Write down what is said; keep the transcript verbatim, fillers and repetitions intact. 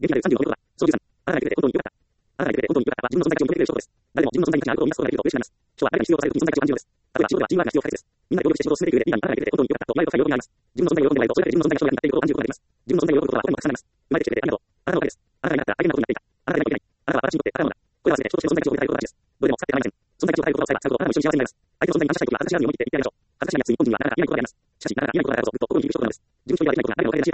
元気あるさんじゅうごのことは、小じゅうさん。あなたがいてくれて本当に良かった。あなたがいてくれて本当に良かったは自分の存在価値を求めてくれる証拠です。誰でも自分の存在に価値があることを見なすことができると嬉しくなります。人は誰かに必要とされるときに存在価値を感じるのです。例えば仕事ではチームワークが必要不可欠です。みんなで協力して仕事を進めていく上で、リーダーにあなたがいてくれて本当に良かったと言われると深い喜びがあります。自分の存在に喜んでもらえると、それだけで自分の存在が将来になっていることを感じることができます。自分の存在に喜ぶことは他にもたくさんあります。生まれてきてくれてありがとう。あなたのおかげです。あなたがいなかったら大変なことになっていた。あなたがいないといけない。あなたは私にとって宝物だ。これらは全て人として存在価値を認めたいことが大事です。どれでも使って構いません。存在価値を変えることをさえば使うとあなたも一緒に幸せになります。相手の存在に感謝したいときは恥ずかしがらずに思い切って言ってあげましょう。恥ずかしがりやすい日本人にはなかなか言えないことがあります。しかし、なかなか言えないことがあるからこそ、ぐっと心に響く証拠なのです。自分一人ではできないことが誰かのおかげで成し得たとき、相手の存在に感謝しましょう。あなたがいてくれて本当に良かったと言えば相手も力になってあげてくれるから。また、助け合いをと喜んでくれます。あなたがいてくれて本当に良かったで相手の存在に感謝する。